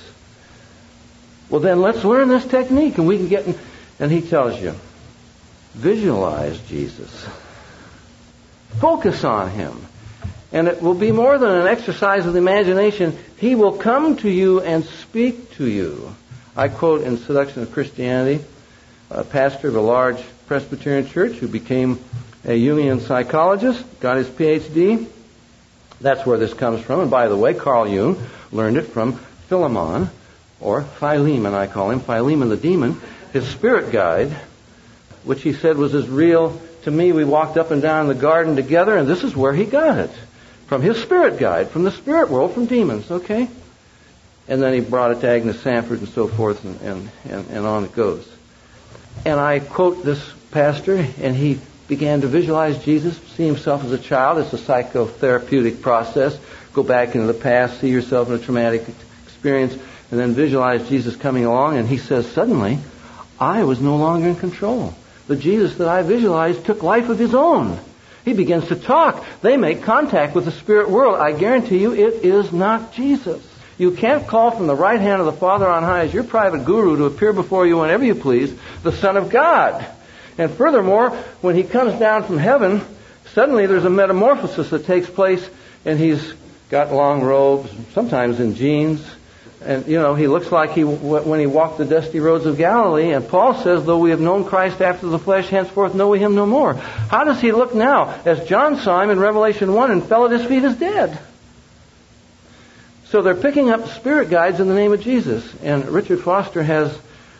Well, then let's learn this technique and we can get in. And he tells you, visualize Jesus. Focus on him. And it will be more than an exercise of the imagination. He will come to you and speak to you. I quote in Seduction of Christianity, a pastor of a large Presbyterian church who became a Jungian psychologist, got his PhD. That's where this comes from. And by the way, Carl Jung learned it from Philemon, or Philemon, I call him, Philemon the demon, his spirit guide, which he said was as real to me. We walked up and down the garden together, and this is where he got it. From his spirit guide, from the spirit world, from demons, okay? And then he brought it to Agnes Sanford and so forth, and on it goes. And I quote this pastor, and he began to visualize Jesus, see himself as a child. It's a psychotherapeutic process. Go back into the past, see yourself in a traumatic experience, and then visualize Jesus coming along. And he says, suddenly, I was no longer in control. The Jesus that I visualized took life of his own. He begins to talk. They make contact with the spirit world. I guarantee you it is not Jesus. You can't call from the right hand of the Father on high as your private guru to appear before you whenever you please, the Son of God. And furthermore, when he comes down from heaven, suddenly there's a metamorphosis that takes place, and he's got long robes, sometimes in jeans. And, he looks like when he walked the dusty roads of Galilee. And Paul says, though we have known Christ after the flesh, henceforth know we him no more. How does he look now? As John saw him in Revelation 1 and fell at his feet as dead. So they're picking up spirit guides in the name of Jesus. And Richard Foster has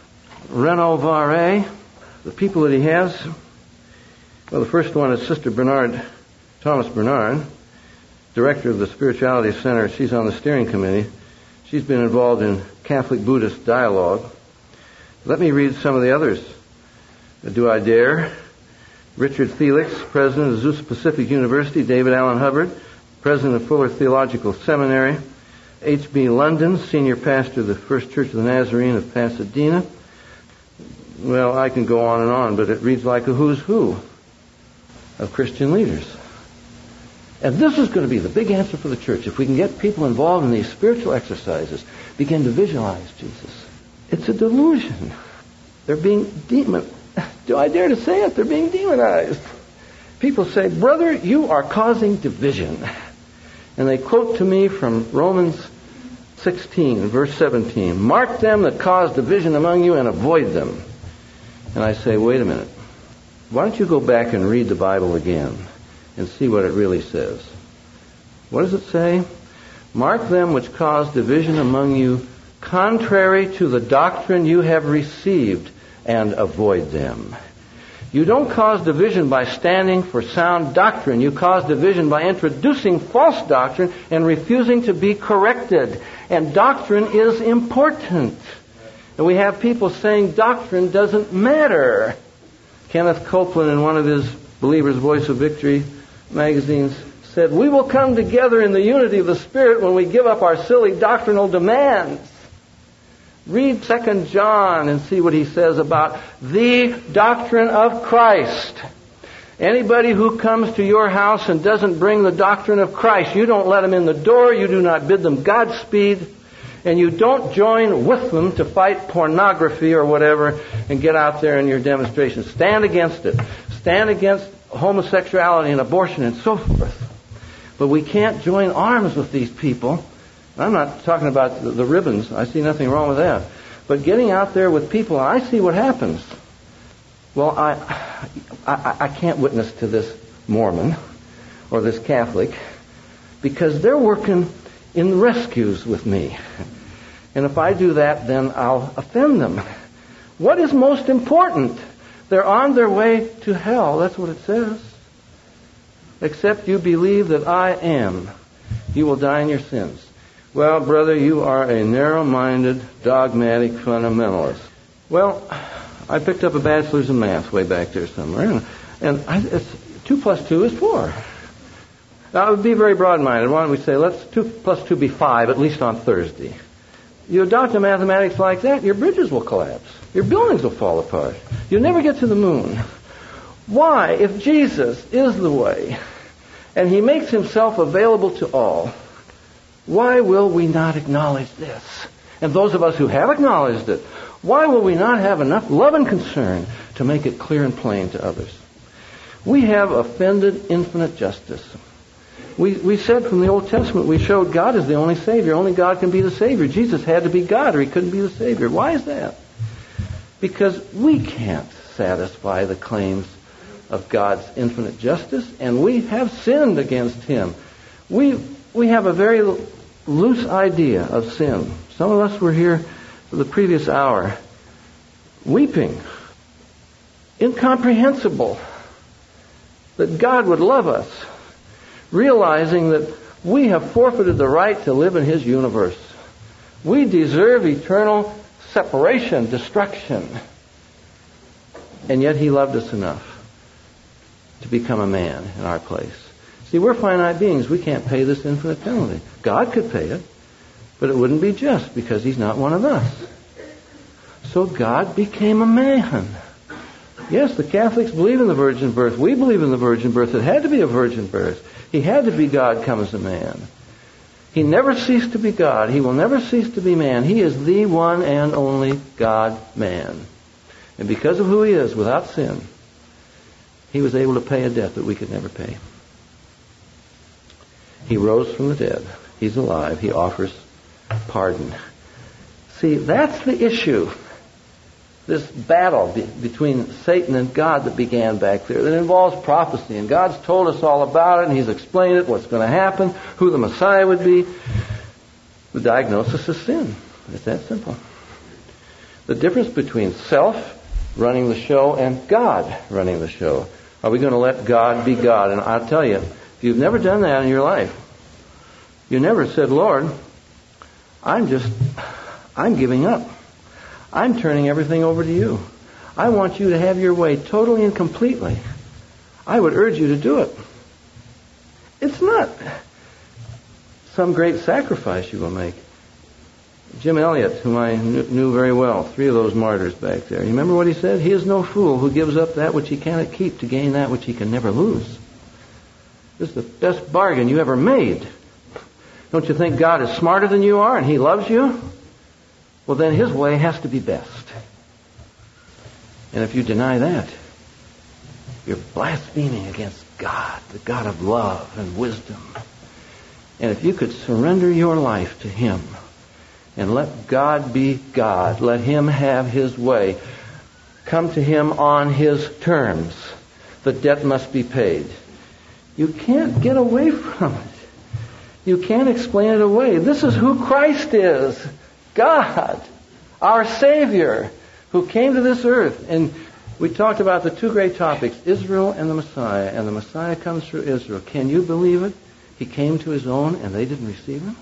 Renovare, the people that he has. Well, the first one is Sister Thomas Bernard, director of the Spirituality Center. She's on the steering committee. She's been involved in Catholic-Buddhist dialogue. Let me read some of the others. Do I dare? Richard Felix, president of Zeus Pacific University. David Allen Hubbard, president of Fuller Theological Seminary. H.B. London, senior pastor of the First Church of the Nazarene of Pasadena. Well, I can go on and on, but it reads like a who's who of Christian leaders. And this is going to be the big answer for the church. If we can get people involved in these spiritual exercises, begin to visualize Jesus. It's a delusion. They're being do I dare to say it? They're being demonized. People say, brother, you are causing division. And they quote to me from Romans 16, verse 17, mark them that cause division among you and avoid them. And I say, wait a minute. Why don't you go back and read the Bible again and see what it really says? What does it say? Mark them which cause division among you contrary to the doctrine you have received, and avoid them. You don't cause division by standing for sound doctrine. You cause division by introducing false doctrine and refusing to be corrected. And doctrine is important. And we have people saying doctrine doesn't matter. Kenneth Copeland, in one of his Believer's Voice of Victory magazines, said, we will come together in the unity of the Spirit when we give up our silly doctrinal demands. Read 2 John and see what he says about the doctrine of Christ. Anybody who comes to your house and doesn't bring the doctrine of Christ, you don't let them in the door, you do not bid them Godspeed, and you don't join with them to fight pornography or whatever and get out there in your demonstrations. Stand against it. Stand against homosexuality and abortion and so forth. But we can't join arms with these people. I'm not talking about the ribbons. I see nothing wrong with that. But getting out there with people, and I see what happens. Well, I can't witness to this Mormon or this Catholic because they're working in rescues with me. And if I do that, then I'll offend them. What is most important? They're on their way to hell. That's what it says. Except you believe that I am, you will die in your sins. Well, brother, you are a narrow-minded, dogmatic fundamentalist. Well, I picked up a bachelor's in math way back there somewhere, and 2 plus 2 is 4. Now, it would be very broad-minded. Why don't we say, let's 2 plus 2 be 5, at least on Thursday. You adopt a mathematics like that, your bridges will collapse. Your buildings will fall apart. You'll never get to the moon. Why, if Jesus is the way, and he makes himself available to all, why will we not acknowledge this? And those of us who have acknowledged it, why will we not have enough love and concern to make it clear and plain to others? We have offended infinite justice. We said from the Old Testament, we showed God is the only Savior. Only God can be the Savior. Jesus had to be God or he couldn't be the Savior. Why is that? Because we can't satisfy the claims of God's infinite justice, and we have sinned against him. We have a very loose idea of sin. Some of us were here for the previous hour weeping, incomprehensible that God would love us, realizing that we have forfeited the right to live in his universe. We deserve eternal separation, destruction. And yet he loved us enough to become a man in our place. See, we're finite beings. We can't pay this infinite penalty. God could pay it, but it wouldn't be just because he's not one of us. So God became a man. Yes, the Catholics believe in the virgin birth. We believe in the virgin birth. It had to be a virgin birth. He had to be God come as a man. He never ceased to be God. He will never cease to be man. He is the one and only God-man. And because of who he is, without sin, he was able to pay a debt that we could never pay. He rose from the dead. He's alive. He offers pardon. See, that's the issue. This battle between Satan and God that began back there, that involves prophecy. And God's told us all about it, and he's explained it, what's going to happen, who the Messiah would be. The diagnosis is sin. It's that simple. The difference between self running the show and God running the show. Are we going to let God be God? And I'll tell you, if you've never done that in your life, you never said, Lord, I'm giving up. I'm turning everything over to you. I want you to have your way totally and completely. I would urge you to do it. It's not some great sacrifice you will make. Jim Elliot, whom I knew very well, 3 of those martyrs back there. You remember what he said? He is no fool who gives up that which he cannot keep to gain that which he can never lose. This is the best bargain you ever made. Don't you think God is smarter than you are and he loves you? Well, then his way has to be best. And if you deny that, you're blaspheming against God, the God of love and wisdom. And if you could surrender your life to him and let God be God, let him have his way, come to him on his terms, the debt must be paid. You can't get away from it. You can't explain it away. This is who Christ is. God, our Savior, who came to this earth. And we talked about the 2 great topics, Israel and the Messiah. And the Messiah comes through Israel. Can you believe it? He came to his own and they didn't receive him.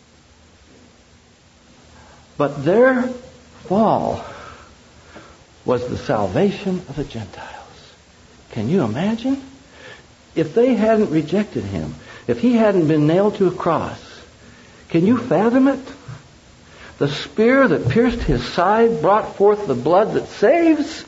But their fall was the salvation of the Gentiles. Can you imagine? If they hadn't rejected him, if he hadn't been nailed to a cross, can you fathom it? The spear that pierced his side brought forth the blood that saves.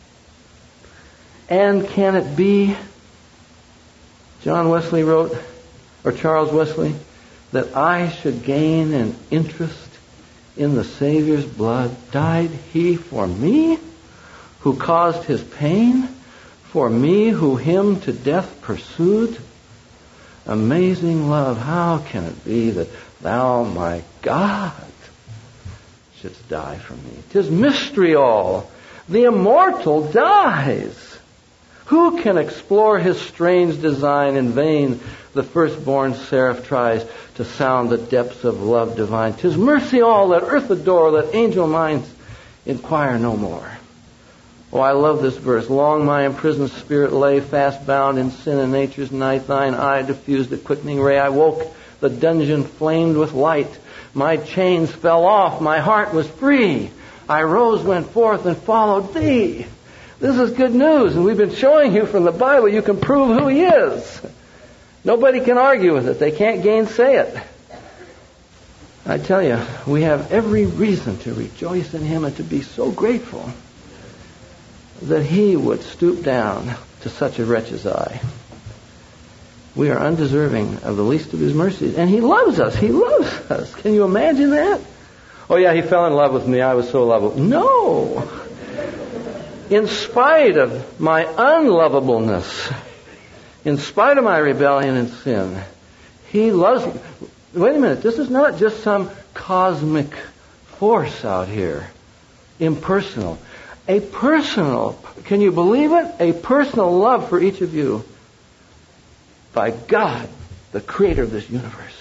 And can it be, John Wesley wrote, or Charles Wesley, that I should gain an interest in the Savior's blood? Died he for me, who caused his pain? for me who him to death pursued? Amazing love, how can it be that thou, my God, shouldst die for me? 'Tis mystery all. The immortal dies. Who can explore his strange design? In vain the firstborn seraph tries to sound the depths of love divine. 'Tis mercy all, let earth adore, let angel minds inquire no more. Oh, I love this verse. Long my imprisoned spirit lay, fast bound in sin and nature's night. Thine eye diffused a quickening ray. I woke, the dungeon flamed with light. My chains fell off, my heart was free. I rose, went forth, and followed thee. This is good news, and we've been showing you from the Bible you can prove who he is. Nobody can argue with it. They can't gainsay it. I tell you, we have every reason to rejoice in him and to be so grateful that he would stoop down to such a wretch as I. We are undeserving of the least of his mercies. And he loves us. He loves us. Can you imagine that? Oh yeah, he fell in love with me. I was so lovable. No! In spite of my unlovableness, in spite of my rebellion and sin, he loves me. Wait a minute. This is not just some cosmic force out here. Impersonal. A personal, can you believe it? A personal love for each of you by God, the creator of this universe.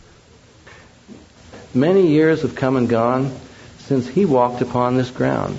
Many years have come and gone since he walked upon this ground.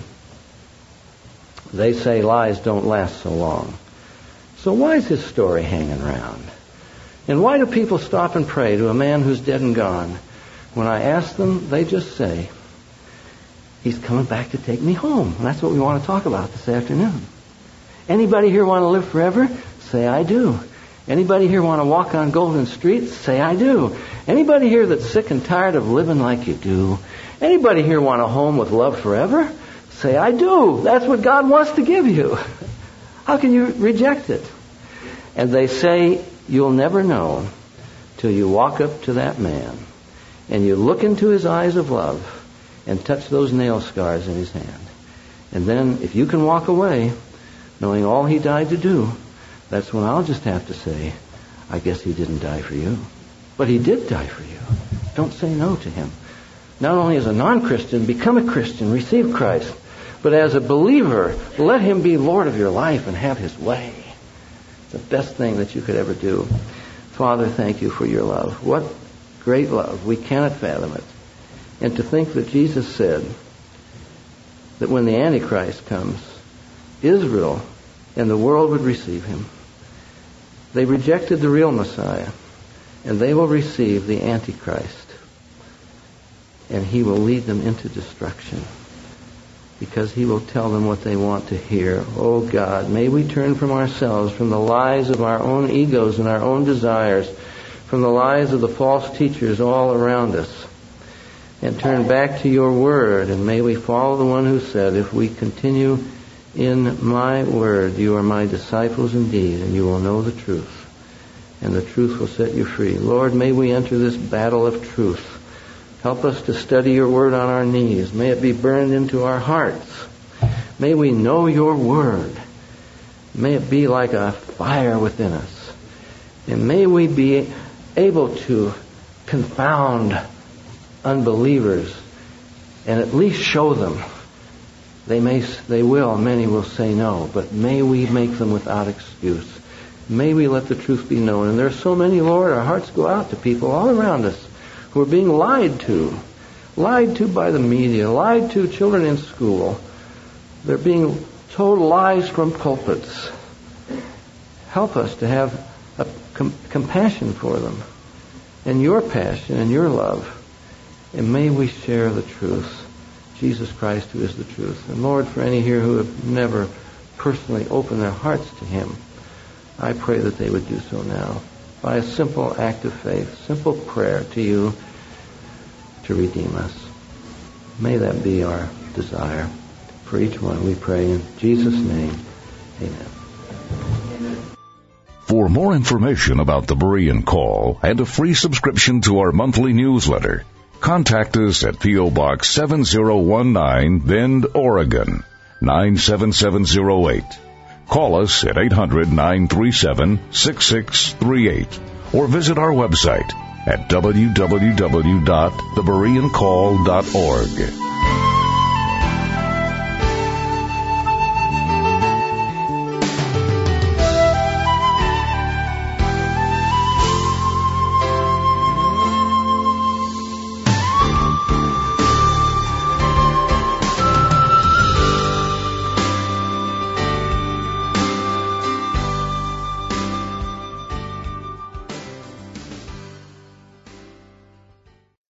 They say lies don't last so long. So why is his story hanging around? And why do people stop and pray to a man who's dead and gone? When I ask them, they just say, he's coming back to take me home. And that's what we want to talk about this afternoon. Anybody here want to live forever? Say, I do. Anybody here want to walk on golden streets? Say, I do. Anybody here that's sick and tired of living like you do? Anybody here want a home with love forever? Say, I do. That's what God wants to give you. How can you reject it? And they say, you'll never know till you walk up to that man and you look into his eyes of love and touch those nail scars in his hand. And then if you can walk away knowing all he died to do, that's when I'll just have to say, I guess he didn't die for you. But he did die for you. Don't say no to him. Not only as a non-Christian, become a Christian, receive Christ. But as a believer, let him be Lord of your life and have his way. It's the best thing that you could ever do. Father, thank you for your love. What great love. We cannot fathom it. And to think that Jesus said that when the Antichrist comes, Israel and the world would receive him. They rejected the real Messiah, and they will receive the Antichrist. And he will lead them into destruction because he will tell them what they want to hear. Oh God, may we turn from ourselves, from the lies of our own egos and our own desires, from the lies of the false teachers all around us, and turn back to your word. And may we follow the one who said, if we continue in my word, you are my disciples indeed, and you will know the truth, and the truth will set you free. Lord, may we enter this battle of truth. Help us to study your word on our knees. May it be burned into our hearts. May we know your word. May it be like a fire within us. And may we be able to confound unbelievers and at least show them. Many will say no, but may we make them without excuse. May we let the truth be known. And there are so many, Lord, our hearts go out to people all around us who are being lied to by the media, lied to children in school. They're being told lies from pulpits. Help us to have a compassion for them and your passion and your love. And may we share the truth. Jesus Christ, who is the truth. And Lord, for any here who have never personally opened their hearts to him, I pray that they would do so now by a simple act of faith, simple prayer to you to redeem us. May that be our desire for each one, we pray in Jesus' name. Amen. For more information about the Berean Call and a free subscription to our monthly newsletter, contact us at P.O. Box 7019, Bend, Oregon, 97708. Call us at 800-937-6638 or visit our website at www.thebereancall.org.